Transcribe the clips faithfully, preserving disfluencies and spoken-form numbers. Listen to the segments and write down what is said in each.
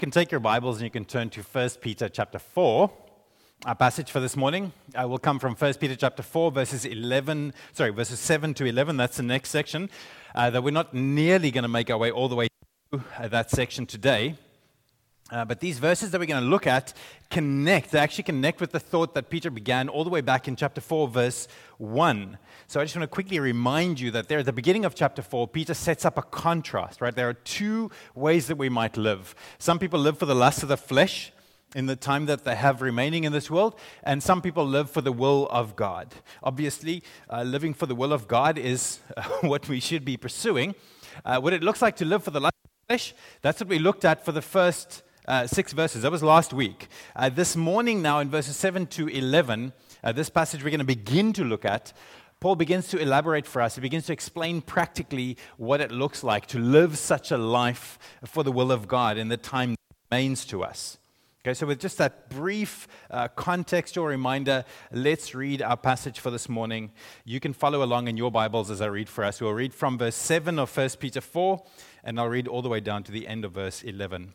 You can take your Bibles and you can turn to First Peter chapter four. Our passage for this morning uh, will come from First Peter chapter four, verses eleven, sorry, verses seven to eleven. That's the next section. Uh, that we're not nearly going to make our way all the way through uh, that section today. Uh, but these verses that we're going to look at connect, they actually connect with the thought that Peter began all the way back in chapter four, verse one. So I just want to quickly remind you that there at the beginning of chapter four, Peter sets up a contrast, right? There are two ways that we might live. Some people live for the lust of the flesh in the time that they have remaining in this world, and some people live for the will of God. Obviously, uh, living for the will of God is uh, what we should be pursuing. Uh, what it looks like to live for the lust of the flesh, that's what we looked at for the first Uh, six verses. That was last week. Uh, this morning now in verses seven to eleven, uh, this passage we're going to begin to look at, Paul begins to elaborate for us. He begins to explain practically what it looks like to live such a life for the will of God in the time that remains to us. Okay, so with just that brief uh, contextual reminder, let's read our passage for this morning. You can follow along in your Bibles as I read for us. We'll read from verse seven of First Peter four, and I'll read all the way down to the end of verse eleven.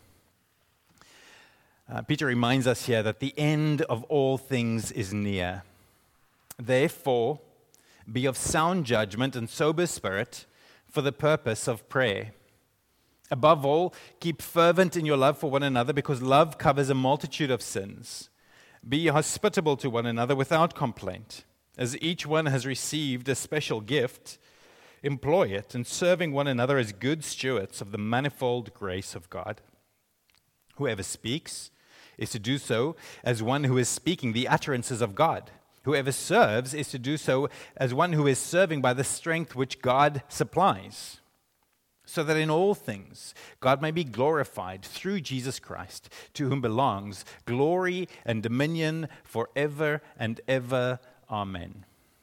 Uh, Peter reminds us here that the end of all things is near. Therefore, be of sound judgment and sober spirit for the purpose of prayer. Above all, keep fervent in your love for one another, because love covers a multitude of sins. Be hospitable to one another without complaint. As each one has received a special gift, employ it in serving one another as good stewards of the manifold grace of God. Whoever speaks is to do so as one who is speaking the utterances of God. Whoever serves is to do so as one who is serving by the strength which God supplies, so that in all things God may be glorified through Jesus Christ, to whom belongs glory and dominion forever and ever. Amen.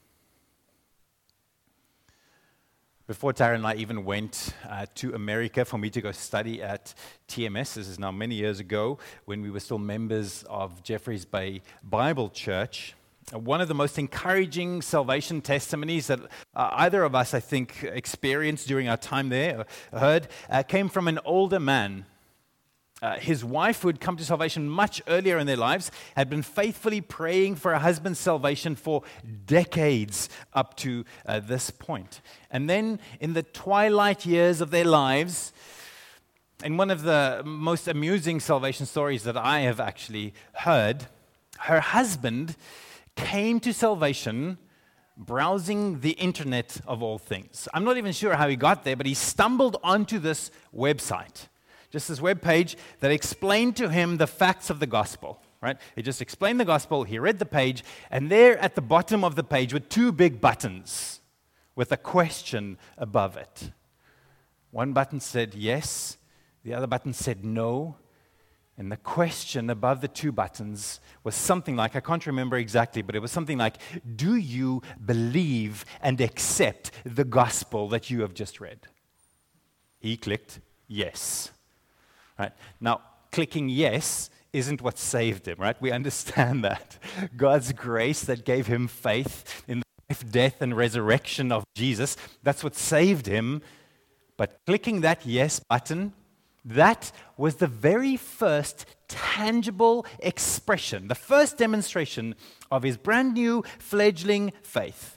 Before Tara and I even went uh, to America for me to go study at T M S, this is now many years ago, when we were still members of Jeffreys Bay Bible Church, uh, one of the most encouraging salvation testimonies that uh, either of us, I think, experienced during our time there, or heard, uh, came from an older man. Uh, his wife, who had come to salvation much earlier in their lives, had been faithfully praying for her husband's salvation for decades up to uh, this point. And then, in the twilight years of their lives, in one of the most amusing salvation stories that I have actually heard, her husband came to salvation browsing the internet of all things. I'm not even sure how he got there, but he stumbled onto this website. Just this web page that explained to him the facts of the gospel, right? It just explained the gospel. He read the page, and there at the bottom of the page were two big buttons with a question above it. One button said yes, the other button said no, and the question above the two buttons was something like, I can't remember exactly, but it was something like, do you believe and accept the gospel that you have just read? He clicked yes. Right. Now, clicking yes isn't what saved him, right? We understand that. God's grace that gave him faith in the life, death, and resurrection of Jesus, that's what saved him. But clicking that yes button, that was the very first tangible expression, the first demonstration of his brand new fledgling faith.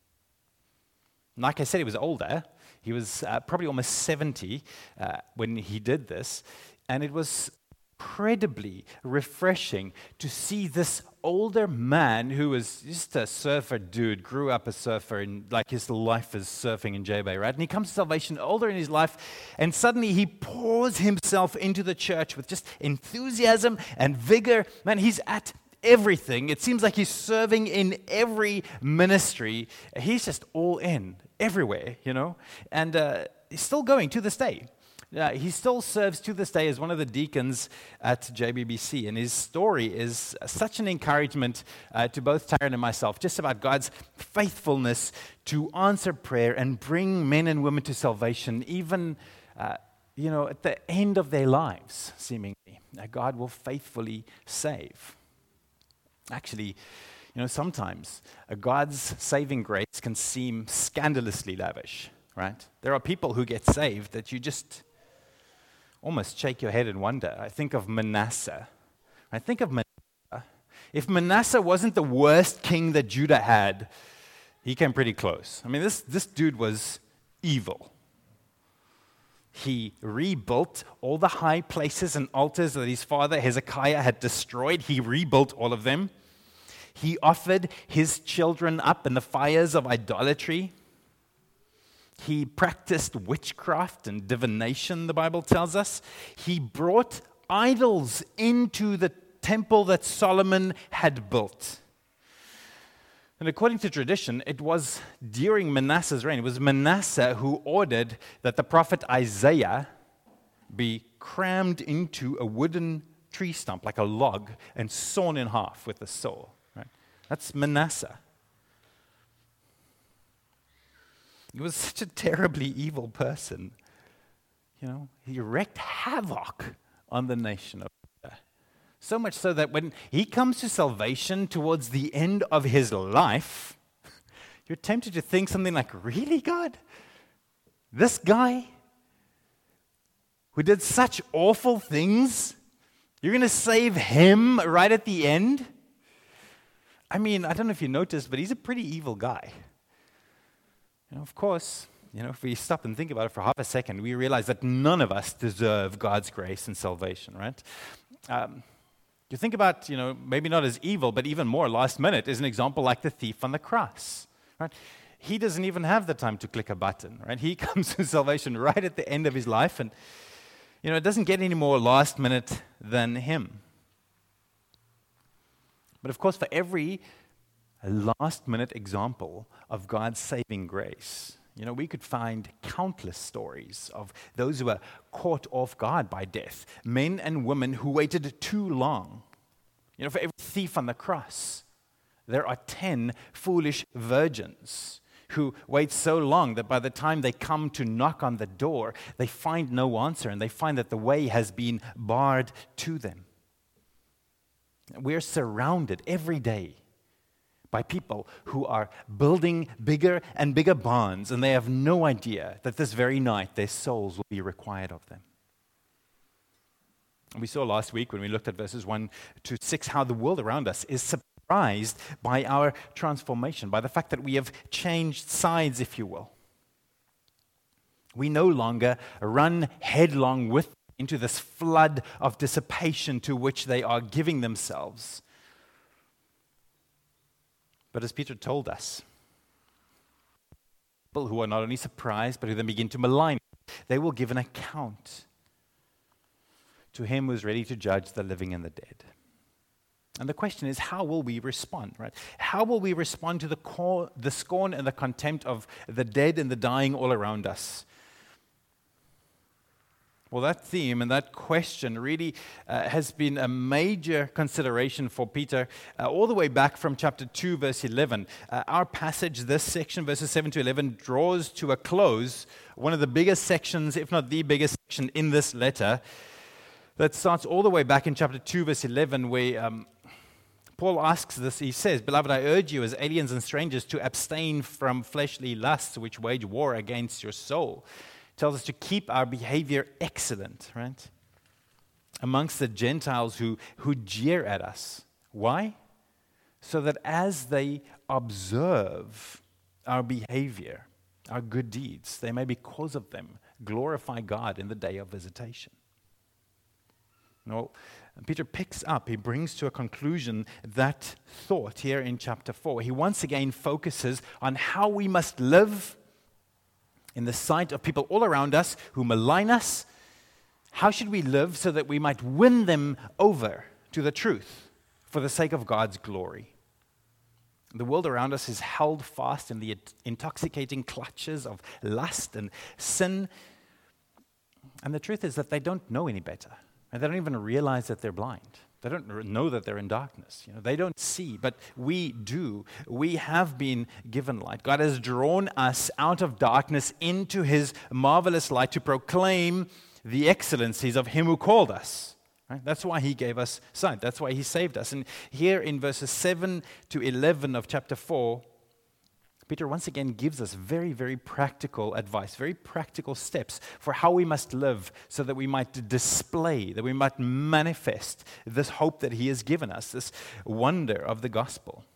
Like I said, he was older. He was uh, probably almost seventy uh, when he did this, and it was incredibly refreshing to see this older man who was just a surfer dude, grew up a surfer, and like his life is surfing in J-Bay, right? And he comes to salvation older in his life, and suddenly he pours himself into the church with just enthusiasm and vigor. Man, he's at everything. It seems like he's serving in every ministry. He's just all in. Everywhere, you know, and uh, he's still going to this day. Uh, he still serves to this day as one of the deacons at J B B C, and his story is such an encouragement uh, to both Taryn and myself, just about God's faithfulness to answer prayer and bring men and women to salvation, even, uh, you know, at the end of their lives, seemingly. Uh, God will faithfully save. Actually, you know, sometimes uh, God's saving grace can seem scandalously lavish, right? There are people who get saved that you just, almost shake your head and wonder. I think of Manasseh. I think of Manasseh. If Manasseh wasn't the worst king that Judah had, he came pretty close. I mean, this, this dude was evil. He rebuilt all the high places and altars that his father Hezekiah had destroyed. He rebuilt all of them. He offered his children up in the fires of idolatry. He practiced witchcraft and divination, the Bible tells us. He brought idols into the temple that Solomon had built. And according to tradition, it was during Manasseh's reign, it was Manasseh who ordered that the prophet Isaiah be crammed into a wooden tree stump, like a log, and sawn in half with a saw. Right? That's Manasseh. He was such a terribly evil person. You know, he wreaked havoc on the nation of Judah. So much so that when he comes to salvation towards the end of his life, you're tempted to think something like, really, God? This guy who did such awful things, you're going to save him right at the end? I mean, I don't know if you noticed, but he's a pretty evil guy. You know, of course, you know, if we stop and think about it for half a second, we realize that none of us deserve God's grace and salvation, right? Um, you think about, you know, maybe not as evil, but even more last minute is an example like the thief on the cross, right? He doesn't even have the time to click a button, right? He comes to salvation right at the end of his life, and, you know, it doesn't get any more last minute than him. But of course, for every last minute example of God's saving grace, you know, we could find countless stories of those who were caught off guard by death, men and women who waited too long. You know, for every thief on the cross, there are ten foolish virgins who wait so long that by the time they come to knock on the door, they find no answer and they find that the way has been barred to them. We're surrounded every day by people who are building bigger and bigger barns, and they have no idea that this very night their souls will be required of them. And we saw last week when we looked at verses one to six how the world around us is surprised by our transformation, by the fact that we have changed sides, if you will. We no longer run headlong with them into this flood of dissipation to which they are giving themselves. But as Peter told us, people who are not only surprised, but who then begin to malign, they will give an account to him who is ready to judge the living and the dead. And the question is, how will we respond, right? How will we respond to the, call, the scorn and the contempt of the dead and the dying all around us? Well, that theme and that question really uh, has been a major consideration for Peter uh, all the way back from chapter two, verse eleven. Uh, our passage, this section, verses seven to eleven, draws to a close one of the biggest sections, if not the biggest section in this letter, that starts all the way back in chapter two, verse eleven, where um, Paul asks this. He says, "Beloved, I urge you as aliens and strangers to abstain from fleshly lusts which wage war against your soul." Tells us to keep our behavior excellent, right? Amongst the Gentiles who, who jeer at us. Why? So that as they observe our behavior, our good deeds, they may, because of them, glorify God in the day of visitation. No, Peter picks up, he brings to a conclusion that thought here in chapter four. He once again focuses on how we must live in the sight of people all around us who malign us. How should we live so that we might win them over to the truth for the sake of God's glory? The world around us is held fast in the intoxicating clutches of lust and sin. And the truth is that they don't know any better. And they don't even realize that they're blind. They don't know that they're in darkness. You know, they don't see, but we do. We have been given light. God has drawn us out of darkness into his marvelous light to proclaim the excellencies of him who called us. Right? That's why he gave us sight. That's why he saved us. And here in verses seven to eleven of chapter four, Peter once again gives us very, very practical advice, very practical steps for how we must live so that we might display, that we might manifest this hope that he has given us, this wonder of the gospel.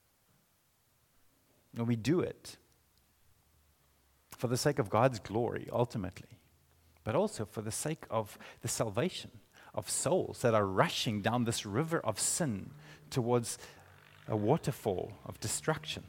And we do it for the sake of God's glory, ultimately, but also for the sake of the salvation of souls that are rushing down this river of sin towards a waterfall of destruction.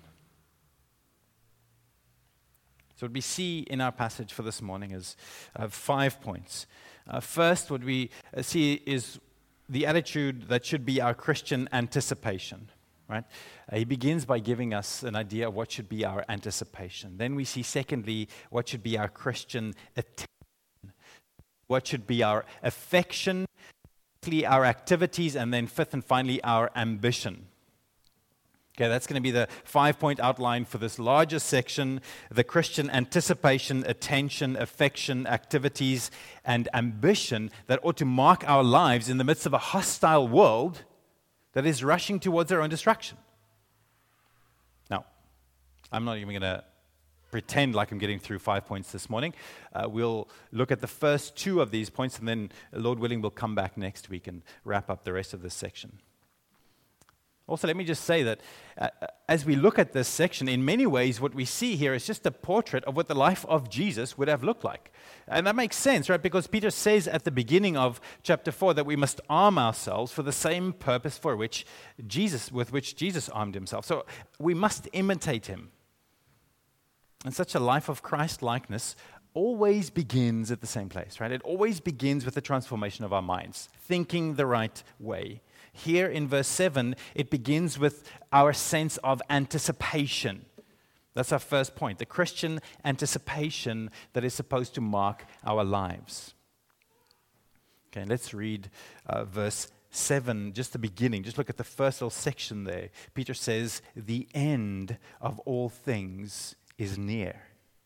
So what we see in our passage for this morning is uh, five points. Uh, first, what we uh, see is the attitude that should be our Christian anticipation. Right? Uh, he begins by giving us an idea of what should be our anticipation. Then we see, secondly, what should be our Christian attention. What should be our affection, our activities, and then fifth and finally, our ambition. Okay, that's going to be the five-point outline for this larger section, the Christian anticipation, attention, affection, activities, and ambition that ought to mark our lives in the midst of a hostile world that is rushing towards their own destruction. Now, I'm not even going to pretend like I'm getting through five points this morning. Uh, we'll look at the first two of these points, and then, Lord willing, we'll come back next week and wrap up the rest of this section. Also, let me just say that uh, as we look at this section, in many ways, what we see here is just a portrait of what the life of Jesus would have looked like. And that makes sense, right? Because Peter says at the beginning of chapter four that we must arm ourselves for the same purpose for which Jesus, with which Jesus armed himself. So we must imitate him. And such a life of Christ-likeness always begins at the same place, right? It always begins with the transformation of our minds, thinking the right way. Here in verse seven, it begins with our sense of anticipation. That's our first point, the Christian anticipation that is supposed to mark our lives. Okay, let's read uh, verse seven, just the beginning. Just look at the first little section there. Peter says, "The end of all things is near."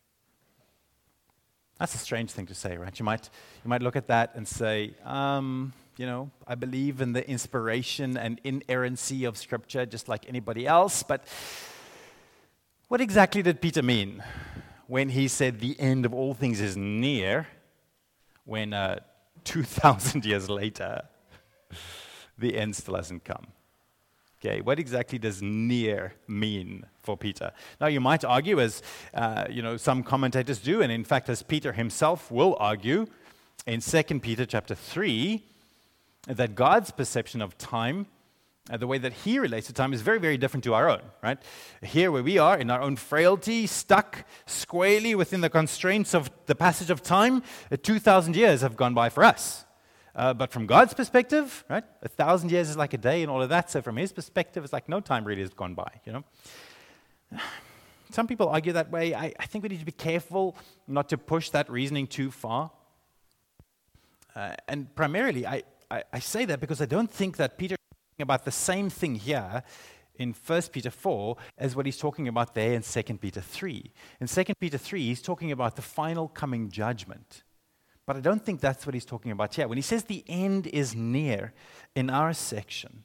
That's a strange thing to say, right? You might, you might look at that and say, um... You know, I believe in the inspiration and inerrancy of Scripture just like anybody else, but what exactly did Peter mean when he said the end of all things is near, when uh, two thousand years later, the end still hasn't come? Okay, what exactly does near mean for Peter? Now, you might argue, as uh, you know, some commentators do, and in fact, as Peter himself will argue in Second Peter chapter three, that God's perception of time, uh, the way that he relates to time, is very, very different to our own, right? Here where we are, in our own frailty, stuck squarely within the constraints of the passage of time, uh, two thousand years have gone by for us. Uh, but from God's perspective, right, a thousand years is like a day and all of that, so from his perspective, it's like no time really has gone by, you know? Some people argue that way. I, I think we need to be careful not to push that reasoning too far. Uh, and primarily, I I, I say that because I don't think that Peter is talking about the same thing here in First Peter four as what he's talking about there in Second Peter three. In Second Peter three, he's talking about the final coming judgment. But I don't think that's what he's talking about here. When he says the end is near in our section,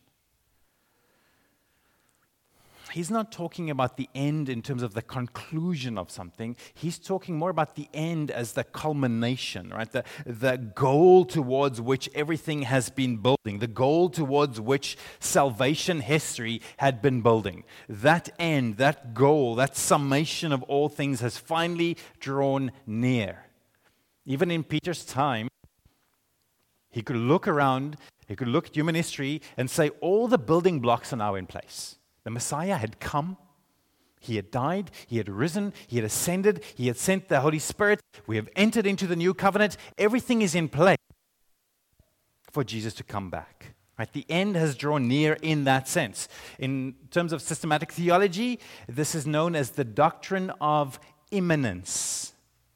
he's not talking about the end in terms of the conclusion of something. He's talking more about the end as the culmination, right? The, the goal towards which everything has been building, the goal towards which salvation history had been building. That end, that goal, that summation of all things has finally drawn near. Even in Peter's time, he could look around, he could look at human history and say all the building blocks are now in place. The Messiah had come, he had died, he had risen, he had ascended, he had sent the Holy Spirit, we have entered into the new covenant, everything is in place for Jesus to come back. Right? The end has drawn near in that sense. In terms of systematic theology, this is known as the doctrine of imminence.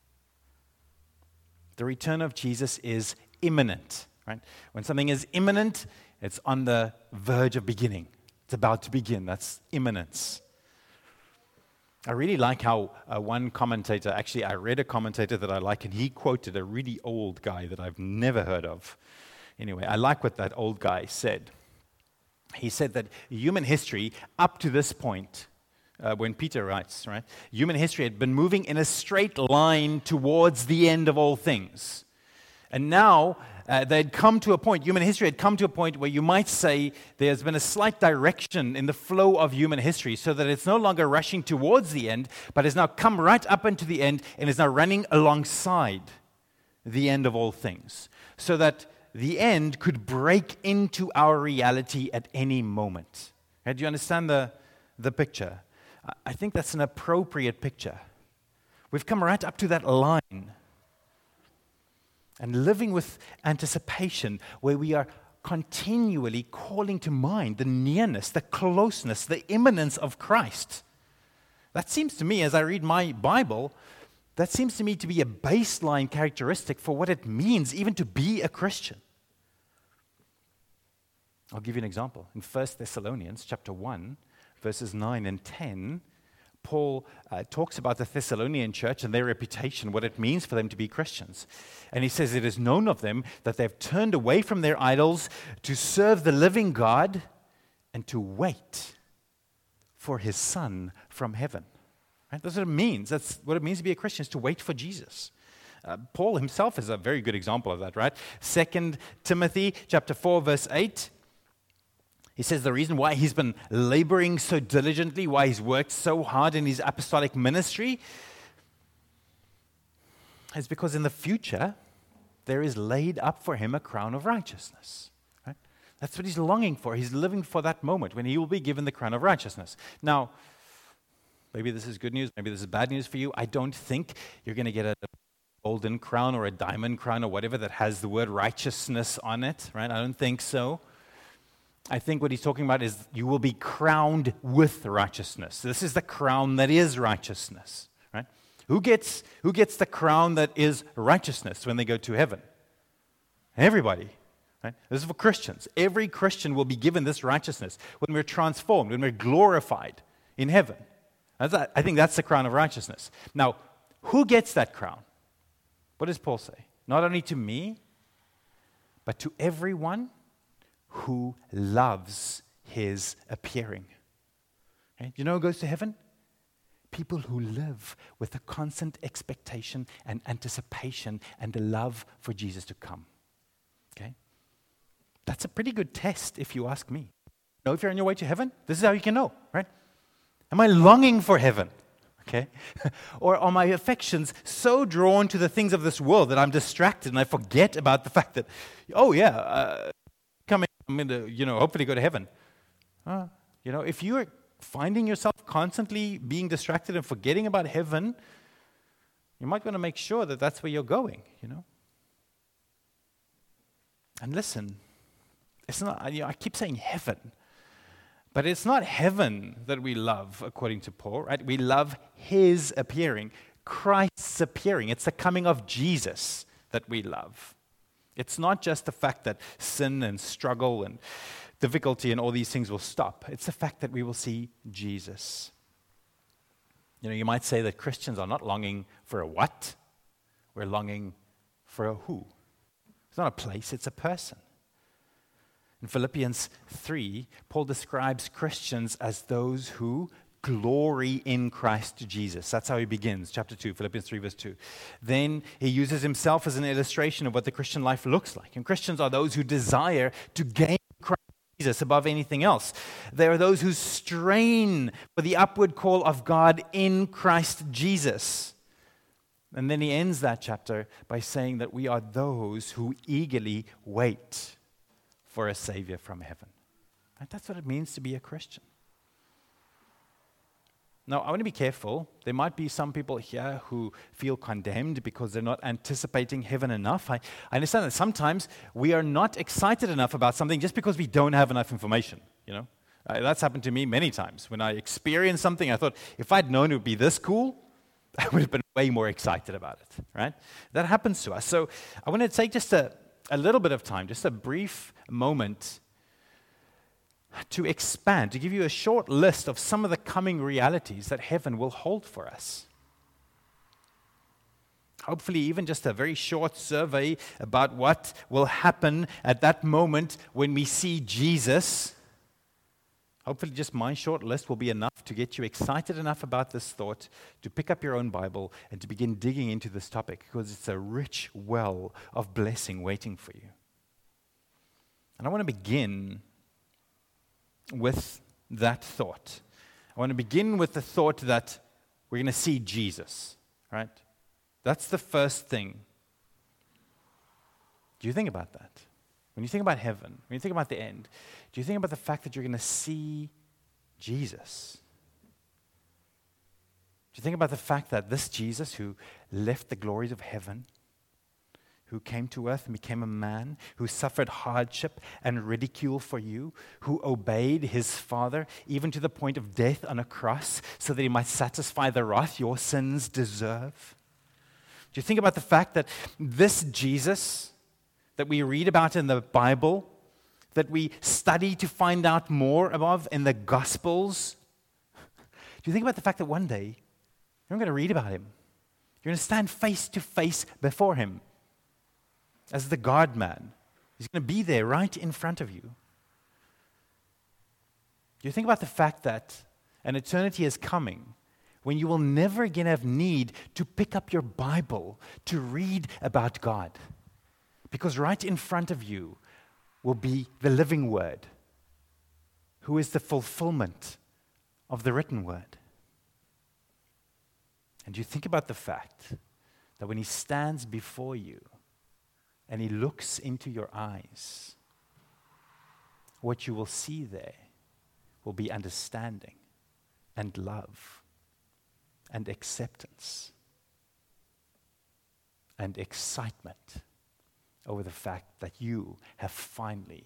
The return of Jesus is imminent. Right? When something is imminent, it's on the verge of beginning. It's about to begin. That's imminence. I really like how uh, one commentator, actually I read a commentator that I like, and he quoted a really old guy that I've never heard of. Anyway, I like what that old guy said. He said that human history up to this point, uh, when Peter writes, right? Human history had been moving in a straight line towards the end of all things. And now uh, they'd come to a point, human history had come to a point where you might say there's been a slight direction in the flow of human history so that it's no longer rushing towards the end, but has now come right up into the end and is now running alongside the end of all things. So that the end could break into our reality at any moment. Okay, do you understand the, the picture? I think that's an appropriate picture. We've come right up to that line. And living with anticipation, where we are continually calling to mind the nearness, the closeness, the imminence of Christ. That seems to me, as I read my Bible, that seems to me to be a baseline characteristic for what it means even to be a Christian. I'll give you an example. In First Thessalonians chapter one, verses nine and ten, Paul uh, talks about the Thessalonian church and their reputation, what it means for them to be Christians. And he says it is known of them that they've turned away from their idols to serve the living God and to wait for his Son from heaven. Right? That's what it means. That's what it means to be a Christian, is to wait for Jesus. Uh, Paul himself is a very good example of that, right? Second Timothy chapter four, verse eight. He says the reason why he's been laboring so diligently, why he's worked so hard in his apostolic ministry, is because in the future, there is laid up for him a crown of righteousness. Right? That's what he's longing for. He's living for that moment when he will be given the crown of righteousness. Now, maybe this is good news, maybe this is bad news for you. I don't think you're going to get a golden crown or a diamond crown or whatever that has the word righteousness on it. Right? I don't think so. I think what he's talking about is you will be crowned with righteousness. This is the crown that is righteousness, right? Who gets, who gets the crown that is righteousness when they go to heaven? Everybody, right? This is for Christians. Every Christian will be given this righteousness when we're transformed, when we're glorified in heaven. That's, I think that's the crown of righteousness. Now, who gets that crown? What does Paul say? Not only to me, but to everyone who loves his appearing. Okay? You know who goes to heaven? People who live with a constant expectation and anticipation and a love for Jesus to come. Okay? That's a pretty good test, if you ask me. You know, if you're on your way to heaven, this is how you can know, right? Am I longing for heaven? Okay? Or are my affections so drawn to the things of this world that I'm distracted and I forget about the fact that, oh yeah, uh, coming I'm going to, you know, hopefully go to heaven. Uh, you know, if you're finding yourself constantly being distracted and forgetting about heaven, you might want to make sure that that's where you're going, you know. And listen, it's not, you know, I keep saying heaven, but it's not heaven that we love, according to Paul, right? We love his appearing, Christ's appearing. It's the coming of Jesus that we love. It's not just the fact that sin and struggle and difficulty and all these things will stop. It's the fact that we will see Jesus. You know, you might say that Christians are not longing for a what? We're longing for a who. It's not a place, it's a person. In Philippians three, Paul describes Christians as those who glory in Christ Jesus. That's how he begins, chapter two, Philippians three, verse two. Then he uses himself as an illustration of what the Christian life looks like. And Christians are those who desire to gain Christ Jesus above anything else. They are those who strain for the upward call of God in Christ Jesus. And then he ends that chapter by saying that we are those who eagerly wait for a Savior from heaven. And that's what it means to be a Christian. Now, I want to be careful. There might be some people here who feel condemned because they're not anticipating heaven enough. I, I understand that sometimes we are not excited enough about something just because we don't have enough information, you know. Uh, that's happened to me many times. When I experienced something, I thought, if I'd known it would be this cool, I would have been way more excited about it, right? That happens to us. So I want to take just a, a little bit of time, just a brief moment to expand, to give you a short list of some of the coming realities that heaven will hold for us. Hopefully, even just a very short survey about what will happen at that moment when we see Jesus. Hopefully, just my short list will be enough to get you excited enough about this thought to pick up your own Bible and to begin digging into this topic, because it's a rich well of blessing waiting for you. And I want to begin with that thought. I want to begin with the thought that we're going to see Jesus, right? That's the first thing. Do you think about that? When you think about heaven, when you think about the end, do you think about the fact that you're going to see Jesus? Do you think about the fact that this Jesus who left the glories of heaven, who came to earth and became a man, who suffered hardship and ridicule for you, who obeyed his Father even to the point of death on a cross so that he might satisfy the wrath your sins deserve? Do you think about the fact that this Jesus that we read about in the Bible, that we study to find out more about in the Gospels, do you think about the fact that one day you're going to read about him? You're going to stand face to face before him as the God-man. He's going to be there right in front of you. Do you think about the fact that an eternity is coming when you will never again have need to pick up your Bible to read about God? Because right in front of you will be the living Word, who is the fulfillment of the written Word. And you think about the fact that when he stands before you and he looks into your eyes, what you will see there will be understanding and love and acceptance and excitement over the fact that you have finally.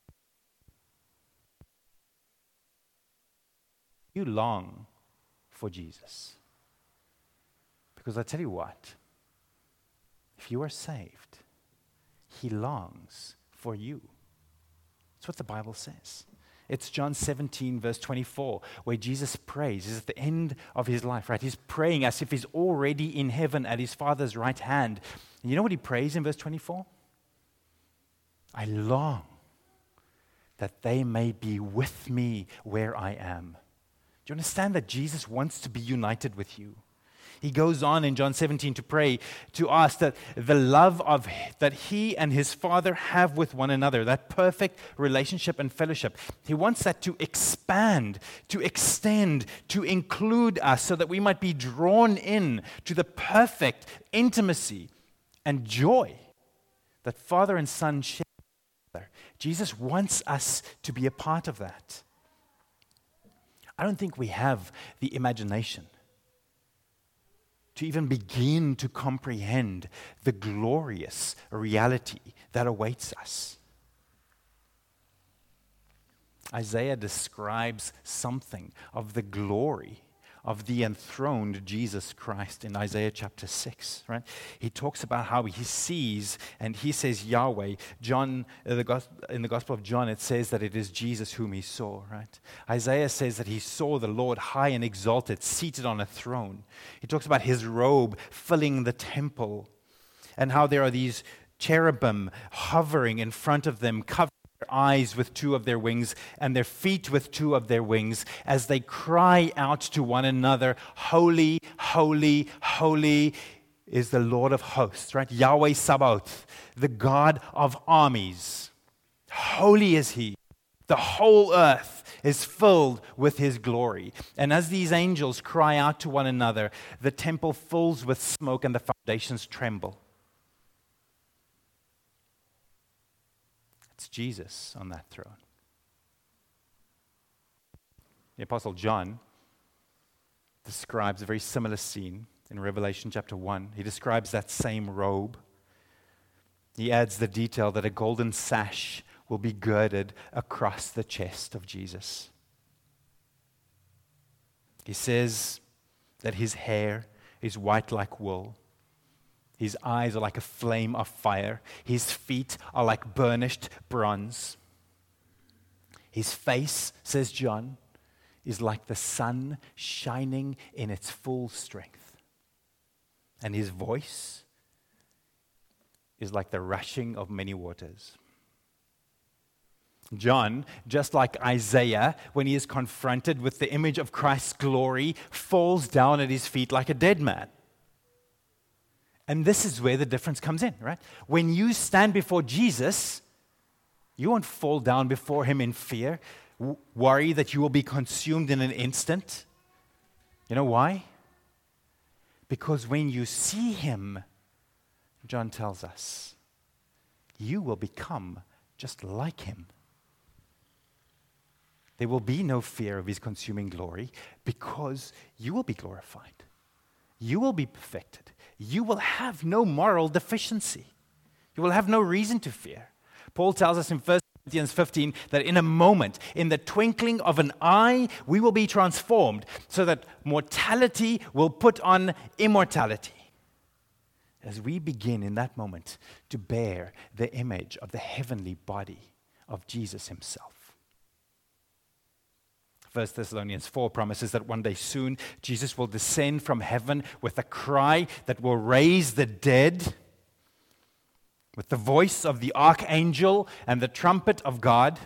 You long for Jesus. Because I tell you what, if you are saved, he longs for you. That's what the Bible says. It's John seventeen, verse twenty-four, where Jesus prays. He's at the end of his life, right? He's praying as if he's already in heaven at his Father's right hand. And you know what he prays in verse twenty-four? I long that they may be with me where I am. Do you understand that Jesus wants to be united with you? He goes on in John seventeen to pray to us that the love of that he and his Father have with one another, that perfect relationship and fellowship, he wants that to expand, to extend, to include us so that we might be drawn in to the perfect intimacy and joy that Father and Son share. Jesus wants us to be a part of that. I don't think we have the imagination to even begin to comprehend the glorious reality that awaits us. Isaiah describes something of the glory of the enthroned Jesus Christ in Isaiah chapter six, right? He talks about how he sees, and he says Yahweh. John, uh, the gos- in the Gospel of John, it says that it is Jesus whom he saw, right? Isaiah says that he saw the Lord high and exalted, seated on a throne. He talks about his robe filling the temple, and how there are these cherubim hovering in front of them, covering their eyes with two of their wings and their feet with two of their wings as they cry out to one another, holy, holy, holy is the Lord of hosts, right? Yahweh Sabaoth, the God of armies. Holy is he. The whole earth is filled with his glory. And as these angels cry out to one another, the temple fills with smoke and the foundations tremble. It's Jesus on that throne. The Apostle John describes a very similar scene in Revelation chapter one. He describes that same robe. He adds the detail that a golden sash will be girded across the chest of Jesus. He says that his hair is white like wool. His eyes are like a flame of fire. His feet are like burnished bronze. His face, says John, is like the sun shining in its full strength. And his voice is like the rushing of many waters. John, just like Isaiah, when he is confronted with the image of Christ's glory, falls down at his feet like a dead man. And this is where the difference comes in, right? When you stand before Jesus, you won't fall down before him in fear, w- worry that you will be consumed in an instant. You know why? Because when you see him, John tells us, you will become just like him. There will be no fear of his consuming glory because you will be glorified. You will be perfected. You will have no moral deficiency. You will have no reason to fear. Paul tells us in First Corinthians fifteen that in a moment, in the twinkling of an eye, we will be transformed so that mortality will put on immortality. As we begin in that moment to bear the image of the heavenly body of Jesus himself. First Thessalonians four promises that one day soon Jesus will descend from heaven with a cry that will raise the dead, with the voice of the archangel and the trumpet of God.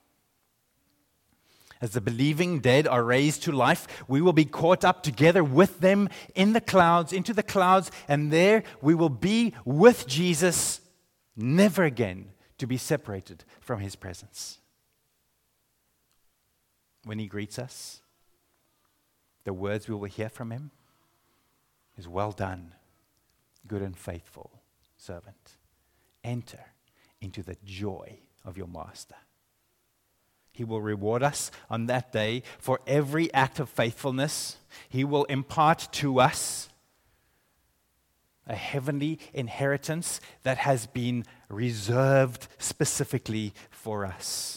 As the believing dead are raised to life, we will be caught up together with them in the clouds, into the clouds, and there we will be with Jesus, never again to be separated from his presence. When he greets us, the words we will hear from him is, "Well done, good and faithful servant. Enter into the joy of your master." He will reward us on that day for every act of faithfulness. He will impart to us a heavenly inheritance that has been reserved specifically for us.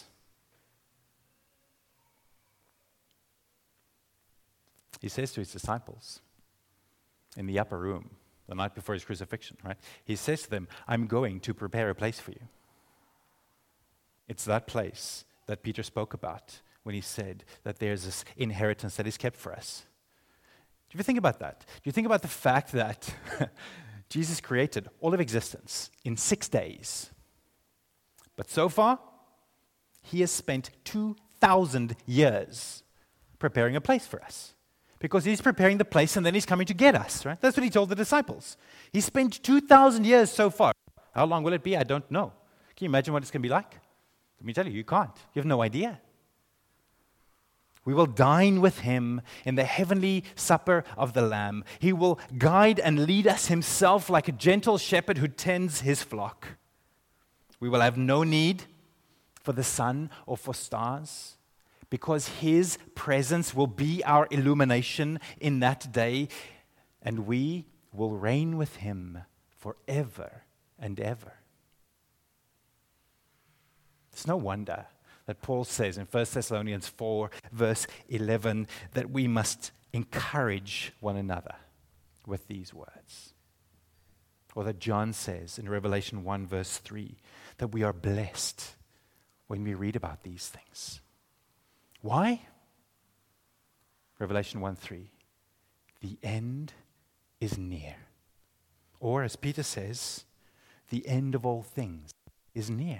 He says to his disciples in the upper room the night before his crucifixion, right? He says to them, "I'm going to prepare a place for you." It's that place that Peter spoke about when he said that there's this inheritance that is kept for us. Do you ever think about that? Do you think about the fact that Jesus created all of existence in six days? But so far, he has spent two thousand years preparing a place for us. Because he's preparing the place and then he's coming to get us, right? That's what he told the disciples. He spent two thousand years so far. How long will it be? I don't know. Can you imagine what it's going to be like? Let me tell you, you can't. You have no idea. We will dine with him in the heavenly supper of the Lamb. He will guide and lead us himself like a gentle shepherd who tends his flock. We will have no need for the sun or for stars, because his presence will be our illumination in that day, and we will reign with him forever and ever. It's no wonder that Paul says in First Thessalonians four, verse eleven, that we must encourage one another with these words. Or that John says in Revelation one, verse three, that we are blessed when we read about these things. Why? Revelation one three, the end is near. Or as Peter says, the end of all things is near.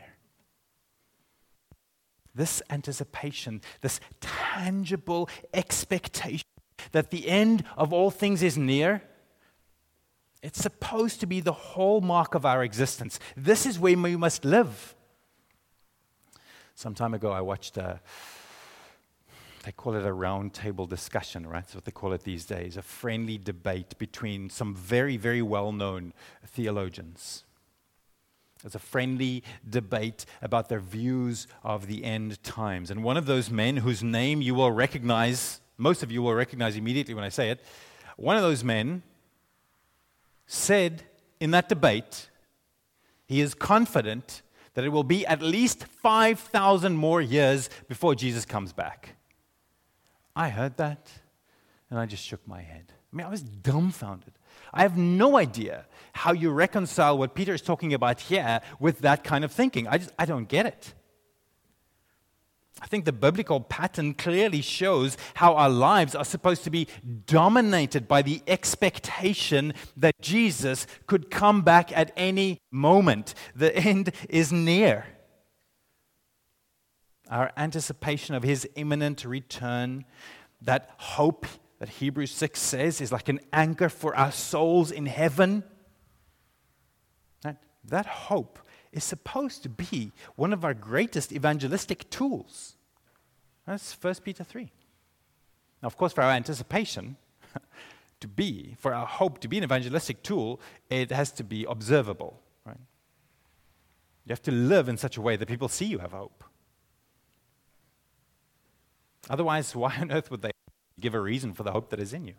This anticipation, this tangible expectation that the end of all things is near, it's supposed to be the hallmark of our existence. This is where we must live. Some time ago, I watched a They call it a round table discussion, right? That's what they call it these days. A friendly debate between some very, very well-known theologians. It's a friendly debate about their views of the end times. And one of those men whose name you will recognize, most of you will recognize immediately when I say it, one of those men said in that debate, he is confident that it will be at least five thousand more years before Jesus comes back. I heard that, and I just shook my head. I mean, I was dumbfounded. I have no idea how you reconcile what Peter is talking about here with that kind of thinking. I just, I don't get it. I think the biblical pattern clearly shows how our lives are supposed to be dominated by the expectation that Jesus could come back at any moment. The end is near. our anticipation of his imminent return, that hope that Hebrews six says is like an anchor for our souls in heaven. That, that hope is supposed to be one of our greatest evangelistic tools. That's First Peter three. Now, of course, for our anticipation to be, for our hope to be an evangelistic tool, it has to be observable, right? You have to live in such a way that people see you have hope. Otherwise, why on earth would they give a reason for the hope that is in you?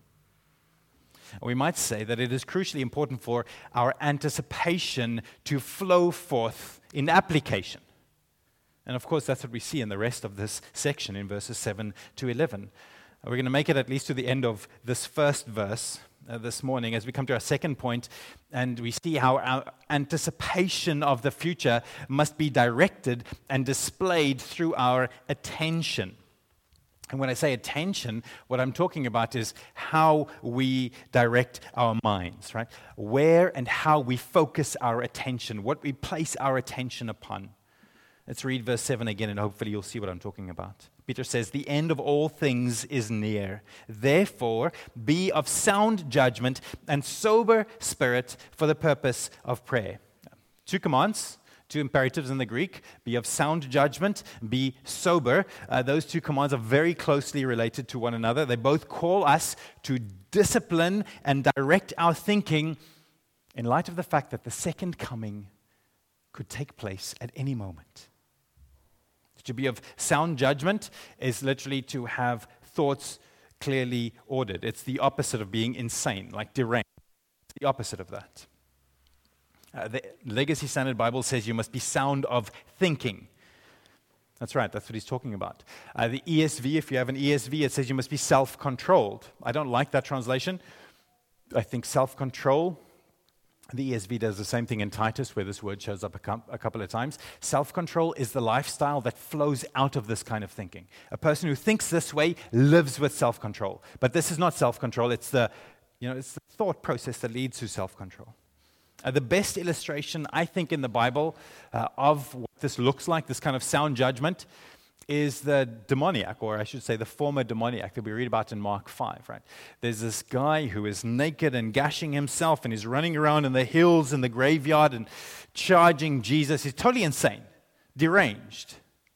We might say that it is crucially important for our anticipation to flow forth in application. And of course, that's what we see in the rest of this section in verses seven to eleven. We're going to make it at least to the end of this first verse uh, this morning as we come to our second point, and we see how our anticipation of the future must be directed and displayed through our attention. And when I say attention, what I'm talking about is how we direct our minds, right? Where and how we focus our attention, what we place our attention upon. Let's read verse seven again, and hopefully you'll see what I'm talking about. Peter says, "The end of all things is near. Therefore, be of sound judgment and sober spirit for the purpose of prayer." Two commands. Two imperatives in the Greek: be of sound judgment, be sober. Uh, those two commands are very closely related to one another. They both call us to discipline and direct our thinking in light of the fact that the second coming could take place at any moment. To be of sound judgment is literally to have thoughts clearly ordered. It's the opposite of being insane, like deranged. It's the opposite of that. Uh, the Legacy Standard Bible says you must be sound of thinking. That's right, that's what he's talking about. Uh, the E S V, if you have an E S V, it says you must be self-controlled. I don't like that translation. I think self-control, the E S V does the same thing in Titus, where this word shows up a, com- a couple of times. Self-control is the lifestyle that flows out of this kind of thinking. A person who thinks this way lives with self-control. But this is not self-control, it's the, you know, it's the thought process that leads to self-control. Uh, the best illustration, I think, in the Bible uh, of what this looks like, this kind of sound judgment, is the demoniac, or I should say the former demoniac that we read about in Mark five, right? There's this guy who is naked and gashing himself, and he's running around in the hills in the graveyard and charging Jesus. He's totally insane, deranged,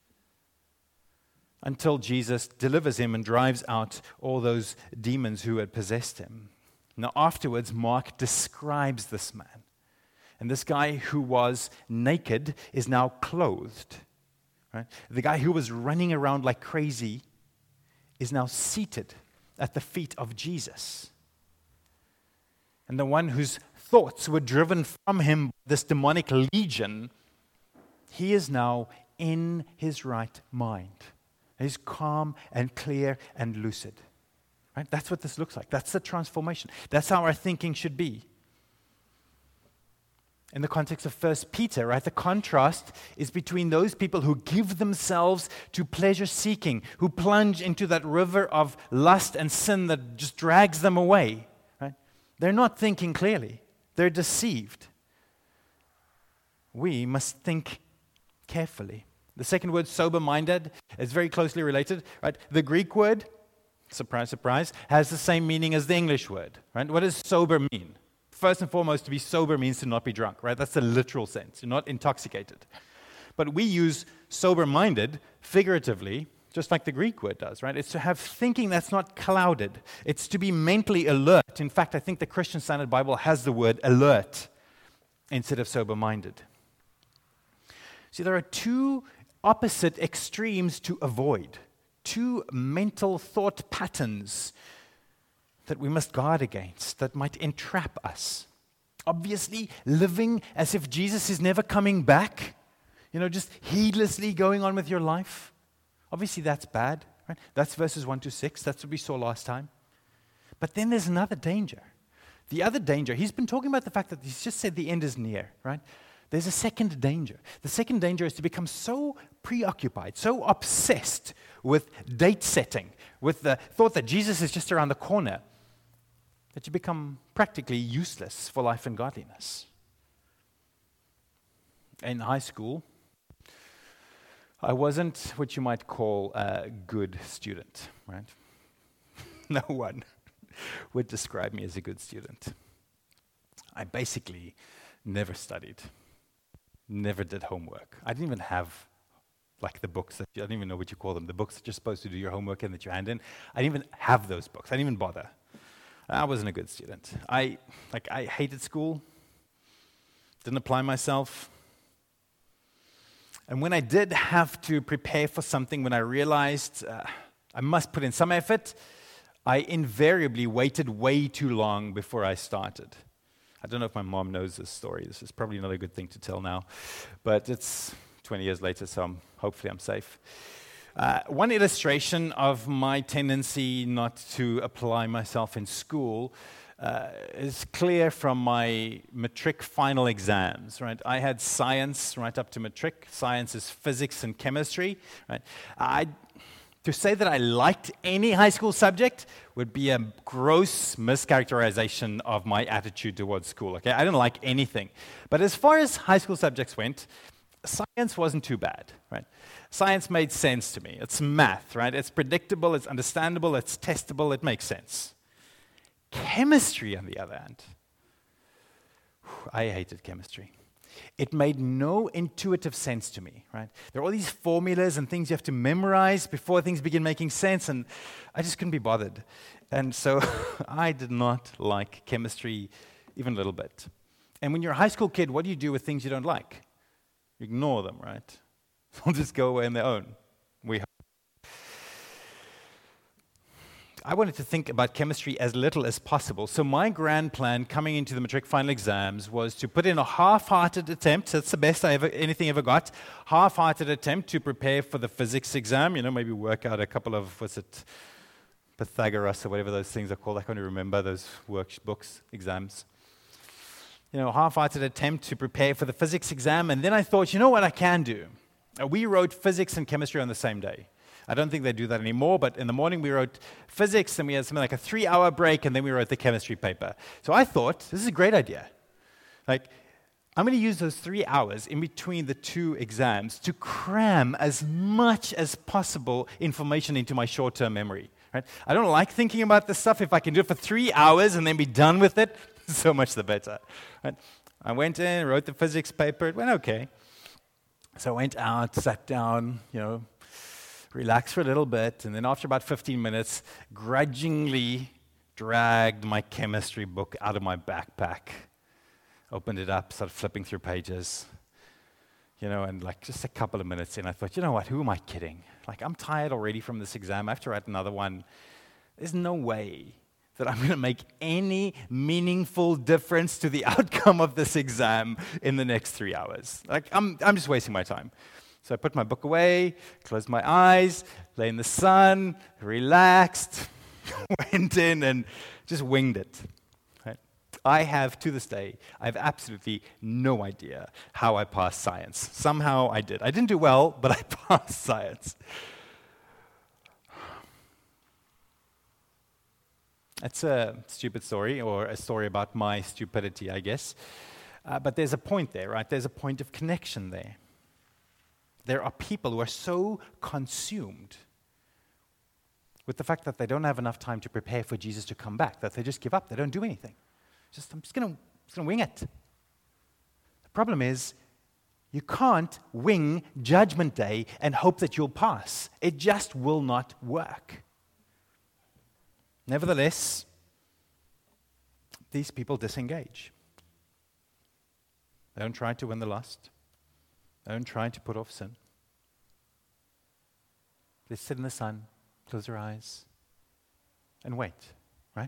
until Jesus delivers him and drives out all those demons who had possessed him. Now, afterwards, Mark describes this man. And this guy who was naked is now clothed. Right? The guy who was running around like crazy is now seated at the feet of Jesus. And the one whose thoughts were driven from him, this demonic legion, he is now in his right mind. He's calm and clear and lucid. Right? That's what this looks like. That's the transformation. That's how our thinking should be. In the context of First Peter, right, the contrast is between those people who give themselves to pleasure seeking, who plunge into that river of lust and sin that just drags them away. Right? They're not thinking clearly. They're deceived. We must think carefully. The second word, sober-minded, is very closely related. Right? The Greek word, surprise, surprise, has the same meaning as the English word. Right? What does sober mean? First and foremost, to be sober means to not be drunk, right? That's the literal sense. You're not intoxicated. But we use sober-minded figuratively, just like the Greek word does, right? It's to have thinking that's not clouded. It's to be mentally alert. In fact, I think the Christian Standard Bible has the word alert instead of sober-minded. See, there are two opposite extremes to avoid, two mental thought patterns that we must guard against, that might entrap us. Obviously, living as if Jesus is never coming back, you know, just heedlessly going on with your life. Obviously, that's bad, right? That's verses one to six. That's what we saw last time. But then there's another danger. The other danger, he's been talking about the fact that he's just said the end is near, right? There's a second danger. The second danger is to become so preoccupied, so obsessed with date setting, with the thought that Jesus is just around the corner, that you become practically useless for life and godliness. In high school, I wasn't what you might call a good student, right? No one would describe me as a good student. I basically never studied, never did homework. I didn't even have like the books that you, I don't even know what you call them, the books that you're supposed to do your homework in that you hand in. I didn't even have those books. I didn't even bother. I wasn't a good student. I like I hated school. Didn't apply myself. And when I did have to prepare for something, when I realized uh, I must put in some effort, I invariably waited way too long before I started. I don't know if my mom knows this story. This is probably not a good thing to tell now, but it's twenty years later, so I'm, hopefully I'm safe. Uh, one illustration of my tendency not to apply myself in school uh, is clear from my matric final exams, right? I had science right up to matric. Science is physics and chemistry, right? I, to say that I liked any high school subject would be a gross mischaracterization of my attitude towards school, okay? I didn't like anything. But as far as high school subjects went, science wasn't too bad, right? Science made sense to me. It's math, right? It's predictable, it's understandable, it's testable, it makes sense. Chemistry, on the other hand, whew, I hated chemistry. It made no intuitive sense to me, right? There are all these formulas and things you have to memorize before things begin making sense, and I just couldn't be bothered. And so I did not like chemistry even a little bit. And when you're a high school kid, what do you do with things you don't like? You ignore them, right? They'll just go away on their own. We hope. I wanted to think about chemistry as little as possible. So my grand plan coming into the matric final exams was to put in a half-hearted attempt. That's the best I ever, anything ever got. Half-hearted attempt to prepare for the physics exam. You know, maybe work out a couple of, what's it, Pythagoras or whatever those things are called. I can't even remember those workbooks, exams. You know, half-hearted attempt to prepare for the physics exam. And then I thought, you know what I can do? Uh, we wrote physics and chemistry on the same day. I don't think they do that anymore, but in the morning we wrote physics, and we had something like a three-hour break, and then we wrote the chemistry paper. So I thought, this is a great idea. Like, I'm going to use those three hours in between the two exams to cram as much as possible information into my short-term memory. Right? I don't like thinking about this stuff. If I can do it for three hours and then be done with it, so much the better. Right? I went in, wrote the physics paper. It went okay. So I went out, sat down, you know, relaxed for a little bit, and then after about fifteen minutes, grudgingly dragged my chemistry book out of my backpack, opened it up, started flipping through pages, you know, and like just a couple of minutes in, I thought, you know what, who am I kidding? Like, I'm tired already from this exam. I have to write another one. There's no way that I'm going to make any meaningful difference to the outcome of this exam in the next three hours. Like, I'm, I'm just wasting my time. So I put my book away, closed my eyes, lay in the sun, relaxed, went in and just winged it. Right? I have, to this day, I have absolutely no idea how I passed science. Somehow I did. I didn't do well, but I passed science. It's a stupid story, or a story about my stupidity, I guess. Uh, but there's a point there, right? There's a point of connection there. There are people who are so consumed with the fact that they don't have enough time to prepare for Jesus to come back, that they just give up. They don't do anything. Just, I'm just going to wing it. The problem is, you can't wing Judgment Day and hope that you'll pass. It just will not work. Nevertheless, these people disengage. They don't try to win the lost. They don't try to put off sin. They sit in the sun, close their eyes, and wait, right?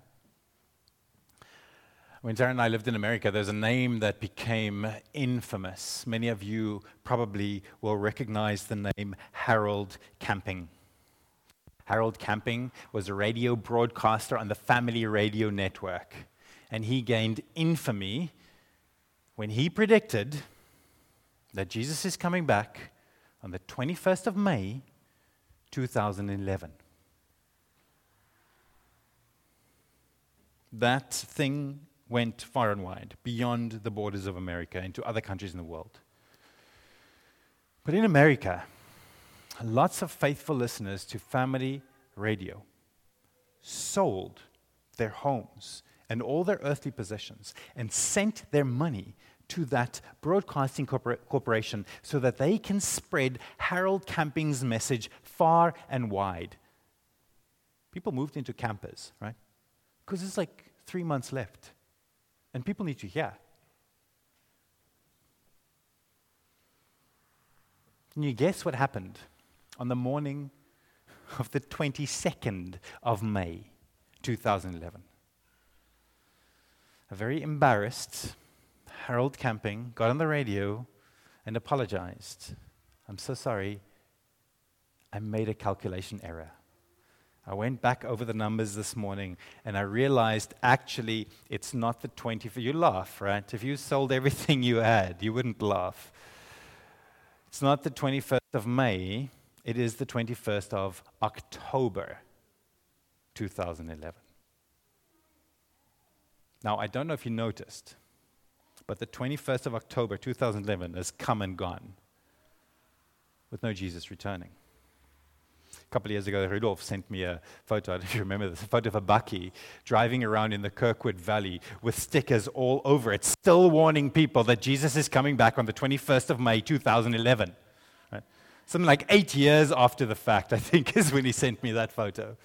When Darren and I lived in America, there's a name that became infamous. Many of you probably will recognize the name Harold Camping. Harold Camping was a radio broadcaster on the Family Radio Network, and he gained infamy when he predicted that Jesus is coming back on the twenty-first of May, two thousand eleven. That thing went far and wide, beyond the borders of America, into other countries in the world. But in America, lots of faithful listeners to family radio sold their homes and all their earthly possessions and sent their money to that broadcasting corpora- corporation so that they can spread Harold Camping's message far and wide. People moved into campers, right? Because there's like three months left. And people need to hear. Can you guess what happened on the morning of the twenty-second of May, two thousand eleven? A very embarrassed Harold Camping got on the radio and apologized. I'm so sorry. I made a calculation error. I went back over the numbers this morning and I realized actually it's not the twenty-first. You laugh, right? If you sold everything you had, you wouldn't laugh. It's not the twenty-first of May, it is the twenty-first of October, two thousand eleven. Now, I don't know if you noticed, but the twenty-first of October, two thousand eleven has come and gone with no Jesus returning. A couple of years ago, Rudolf sent me a photo, I don't know if you remember this, a photo of a bakkie driving around in the Kirkwood Valley with stickers all over it, still warning people that Jesus is coming back on the twenty-first of May, two thousand eleven. Right? Something like eight years after the fact, I think, is when he sent me that photo.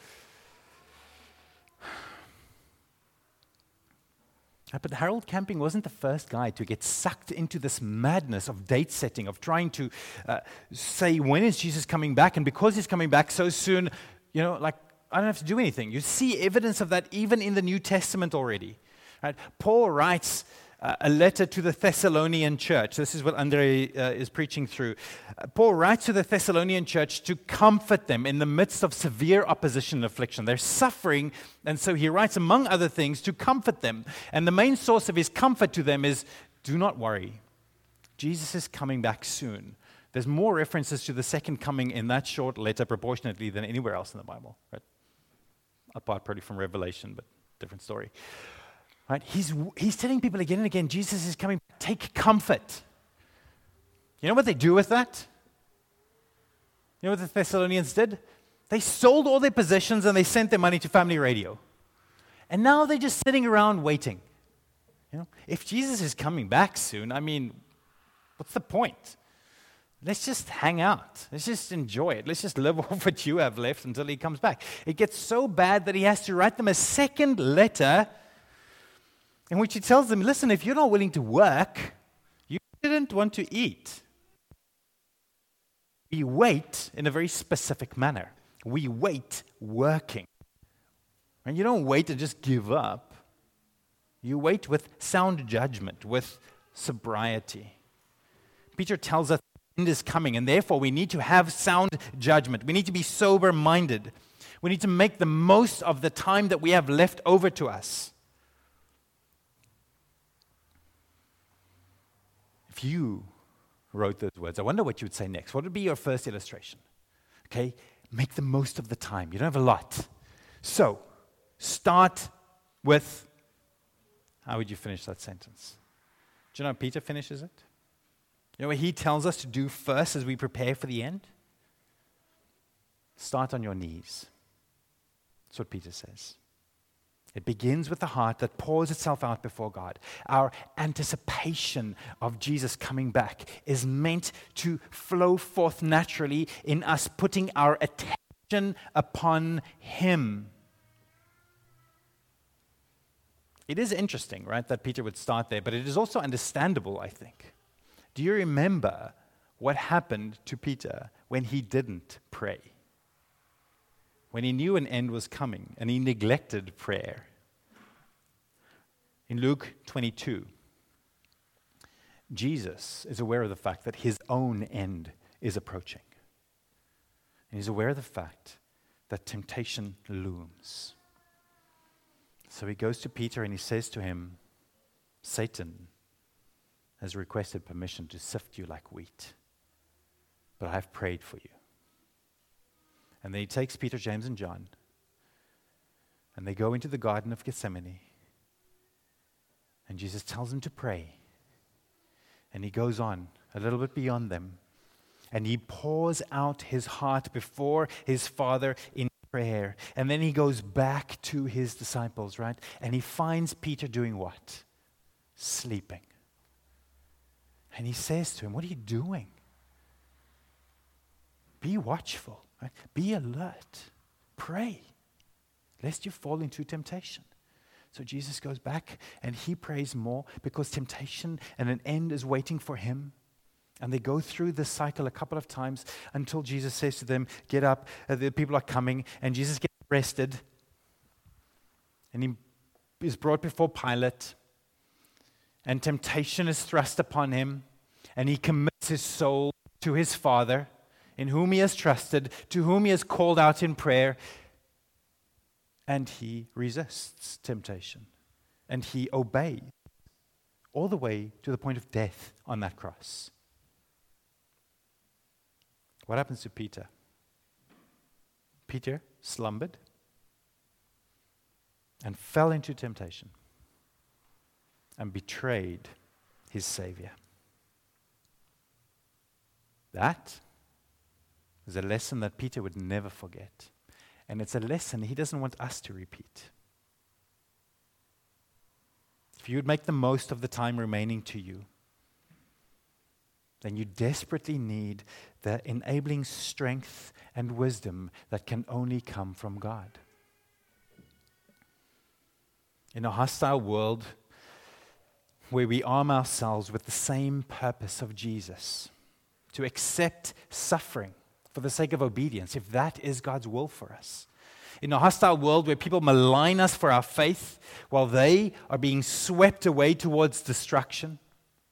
But Harold Camping wasn't the first guy to get sucked into this madness of date setting, of trying to uh, say, when is Jesus coming back? And because he's coming back so soon, you know, like, I don't have to do anything. You see evidence of that even in the New Testament already. Right? Paul writes uh, a letter to the Thessalonian church. This is what Andre uh, is preaching through. Uh, Paul writes to the Thessalonian church to comfort them in the midst of severe opposition and affliction. They're suffering, and so he writes, among other things, to comfort them. And the main source of his comfort to them is, do not worry. Jesus is coming back soon. There's more references to the second coming in that short letter proportionately than anywhere else in the Bible. Right? Apart probably from Revelation, but different story. Right? He's, he's telling people again and again, Jesus is coming. Take comfort. You know what they do with that? You know what the Thessalonians did? They sold all their possessions and they sent their money to family radio. And now they're just sitting around waiting. You know, if Jesus is coming back soon, I mean, what's the point? Let's just hang out. Let's just enjoy it. Let's just live off what you have left until he comes back. It gets so bad that he has to write them a second letter in which he tells them, listen, if you're not willing to work, you didn't want to eat. We wait in a very specific manner. We wait working. And you don't wait and just give up. You wait with sound judgment, with sobriety. Peter tells us the end is coming, and therefore we need to have sound judgment. We need to be sober-minded. We need to make the most of the time that we have left over to us. If you wrote those words, I wonder what you would say next. What would be your first illustration? Okay, make the most of the time. You don't have a lot. So, start with, how would you finish that sentence? Do you know how Peter finishes it? You know what he tells us to do first as we prepare for the end? Start on your knees. That's what Peter says. It begins with the heart that pours itself out before God. Our anticipation of Jesus coming back is meant to flow forth naturally in us putting our attention upon Him. It is interesting, right, that Peter would start there, but it is also understandable, I think. Do you remember what happened to Peter when he didn't pray? When he knew an end was coming and he neglected prayer. In Luke twenty-two, Jesus is aware of the fact that his own end is approaching. And he's aware of the fact that temptation looms. So he goes to Peter and he says to him, Satan has requested permission to sift you like wheat, but I've prayed for you. And then he takes Peter, James, and John, and they go into the Garden of Gethsemane. And Jesus tells them to pray. And he goes on a little bit beyond them. And he pours out his heart before his Father in prayer. And then he goes back to his disciples, right? And he finds Peter doing what? Sleeping. And he says to him, what are you doing? Be watchful, right? Be alert. Pray, lest you fall into temptation. So Jesus goes back and he prays more because temptation and an end is waiting for him. And they go through this cycle a couple of times until Jesus says to them, get up, uh, the people are coming, and Jesus gets arrested. And he is brought before Pilate, and temptation is thrust upon him, and he commits his soul to his Father, in whom he has trusted, to whom he has called out in prayer, and he resists temptation, and he obeys all the way to the point of death on that cross. What happens to Peter? Peter slumbered and fell into temptation and betrayed his Savior. That is a lesson that Peter would never forget. And it's a lesson he doesn't want us to repeat. If you would make the most of the time remaining to you, then you desperately need the enabling strength and wisdom that can only come from God. In a hostile world where we arm ourselves with the same purpose of Jesus, to accept suffering for the sake of obedience, if that is God's will for us. In a hostile world where people malign us for our faith while they are being swept away towards destruction.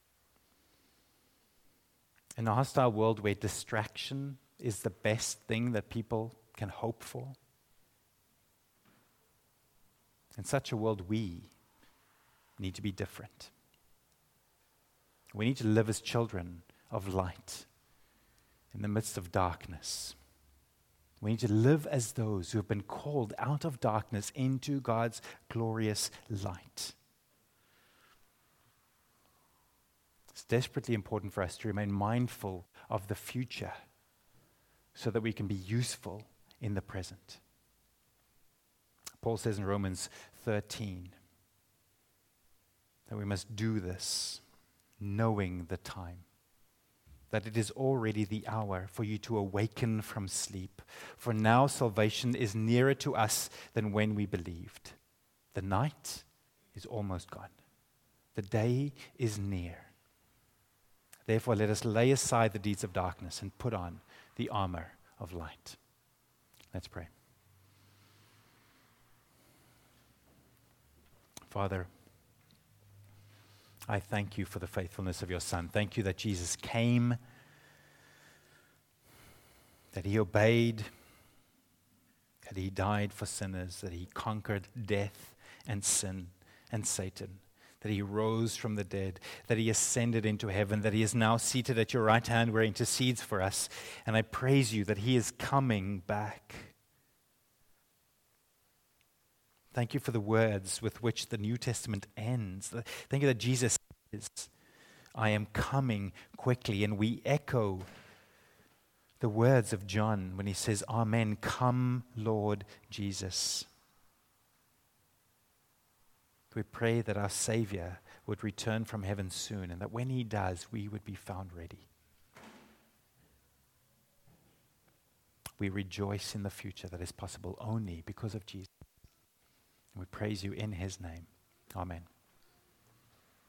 In a hostile world where distraction is the best thing that people can hope for. In such a world, we need to be different. We need to live as children of light in the midst of darkness. We need to live as those who have been called out of darkness into God's glorious light. It's desperately important for us to remain mindful of the future so that we can be useful in the present. Paul says in Romans thirteen that we must do this knowing the time, that it is already the hour for you to awaken from sleep. For now salvation is nearer to us than when we believed. The night is almost gone. The day is near. Therefore, let us lay aside the deeds of darkness and put on the armor of light. Let's pray. Father, I thank you for the faithfulness of your Son. Thank you that Jesus came, that he obeyed, that he died for sinners, that he conquered death and sin and Satan, that he rose from the dead, that he ascended into heaven, that he is now seated at your right hand where he intercedes for us. And I praise you that he is coming back. Thank you for the words with which the New Testament ends. Thank you that Jesus says, I am coming quickly. And we echo the words of John when he says, Amen, come, Lord Jesus. We pray that our Savior would return from heaven soon, and that when he does, we would be found ready. We rejoice in the future that is possible only because of Jesus. And we praise you in his name. Amen.